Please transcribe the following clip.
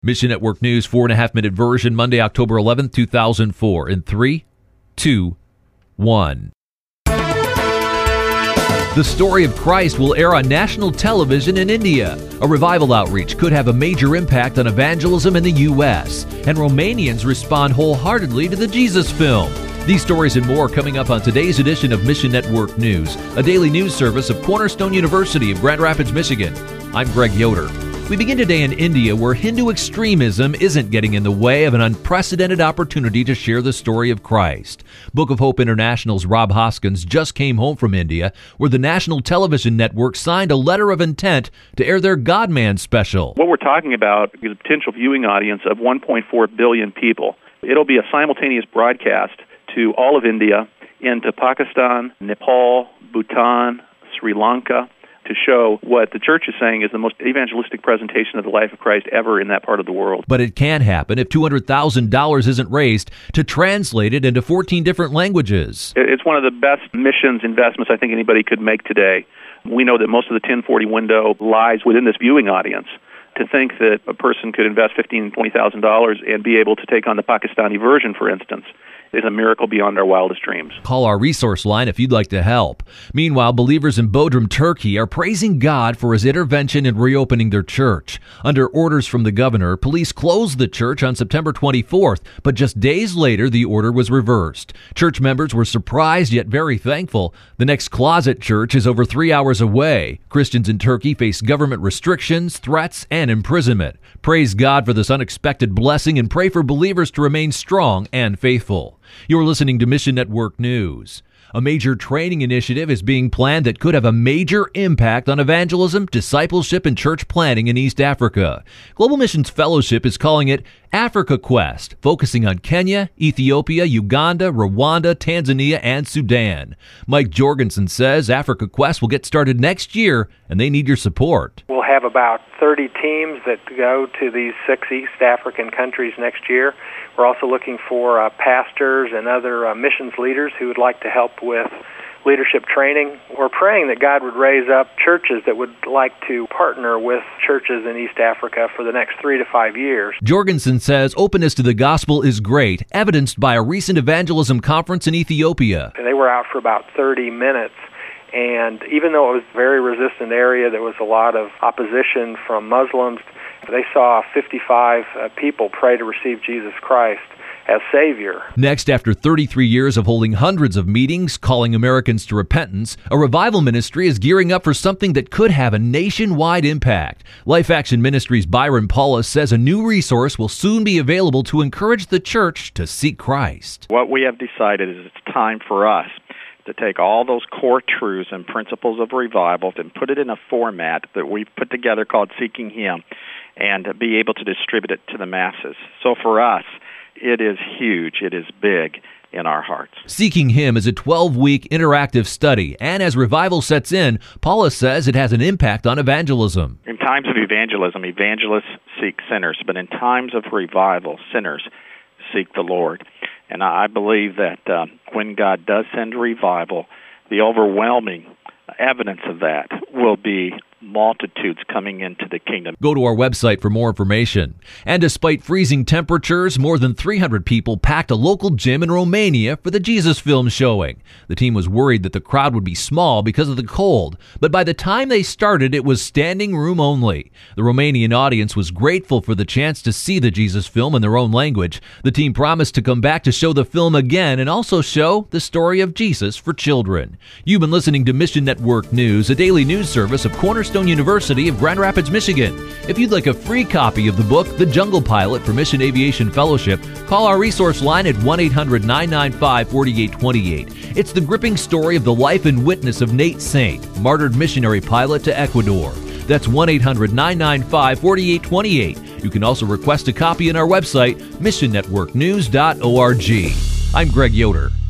Mission Network News, 4.5-minute version, Monday, October 11th, 2004. In 3, 2, 1. The story of Christ will air on national television in India. A revival outreach could have a major impact on evangelism in the U.S., and Romanians respond wholeheartedly to the Jesus film. These stories and more coming up on today's edition of Mission Network News, a daily news service of Cornerstone University of Grand Rapids, Michigan. I'm Greg Yoder. We begin today in India, where Hindu extremism isn't getting in the way of an unprecedented opportunity to share the story of Christ. Book of Hope International's Rob Hoskins just came home from India, where the national television network signed a letter of intent to air their God-Man special. What we're talking about is a potential viewing audience of 1.4 billion people. It'll be a simultaneous broadcast to all of India, into Pakistan, Nepal, Bhutan, Sri Lanka, to show what the church is saying is the most evangelistic presentation of the life of Christ ever in that part of the world. But it can happen if $200,000 isn't raised to translate it into 14 different languages. It's one of the best missions investments I think anybody could make today. We know that most of the 1040 window lies within this viewing audience. To think that a person could invest $15,000, $20,000 and be able to take on the Pakistani version, for instance, is a miracle beyond our wildest dreams. Call our resource line if you'd like to help. Meanwhile, believers in Bodrum, Turkey are praising God for his intervention in reopening their church. Under orders from the governor, police closed the church on September 24th, but just days later, the order was reversed. Church members were surprised yet very thankful. The next closet church is over 3 hours away. Christians in Turkey face government restrictions, threats, and imprisonment. Praise God for this unexpected blessing and pray for believers to remain strong and faithful. You're listening to Mission Network News. A major training initiative is being planned that could have a major impact on evangelism, discipleship, and church planting in East Africa. Global Missions Fellowship is calling it Africa Quest, focusing on Kenya, Ethiopia, Uganda, Rwanda, Tanzania, and Sudan. Mike Jorgensen says Africa Quest will get started next year, and they need your support. We'll have about 30 teams that go to these 6 East African countries next year. We're also looking for pastors and other missions leaders who would like to help with leadership training. We're praying that God would raise up churches that would like to partner with churches in East Africa for the next 3 to 5 years. Jorgensen says openness to the gospel is great, evidenced by a recent evangelism conference in Ethiopia. And they were out for about 30 minutes. And even though it was a very resistant area, there was a lot of opposition from Muslims. They saw 55 people pray to receive Jesus Christ as Savior. Next, after 33 years of holding hundreds of meetings, calling Americans to repentance, a revival ministry is gearing up for something that could have a nationwide impact. Life Action Ministries' Byron Paulus says a new resource will soon be available to encourage the church to seek Christ. What we have decided is it's time for us to take all those core truths and principles of revival and put it in a format that we've put together called Seeking Him, and be able to distribute it to the masses. So for us, it is huge, it is big in our hearts. Seeking Him is a 12-week interactive study, and as revival sets in, Paulus says it has an impact on evangelism. In times of evangelism, evangelists seek sinners, but in times of revival, sinners seek the Lord. And I believe that when God does send revival, the overwhelming evidence of that will be multitudes coming into the kingdom. Go to our website for more information. And despite freezing temperatures, more than 300 people packed a local gym in Romania for the Jesus film showing. The team was worried that the crowd would be small because of the cold, but by the time they started, it was standing room only. The Romanian audience was grateful for the chance to see the Jesus film in their own language. The team promised to come back to show the film again and also show the story of Jesus for children. You've been listening to Mission Network News, a daily news service of Cornerstone University of Grand Rapids, Michigan. If you'd like a free copy of the book, The Jungle Pilot for Mission Aviation Fellowship, call our resource line at 1-800-995-4828. It's the gripping story of the life and witness of Nate Saint, martyred missionary pilot to Ecuador. That's 1-800-995-4828. You can also request a copy on our website, missionnetworknews.org. I'm Greg Yoder.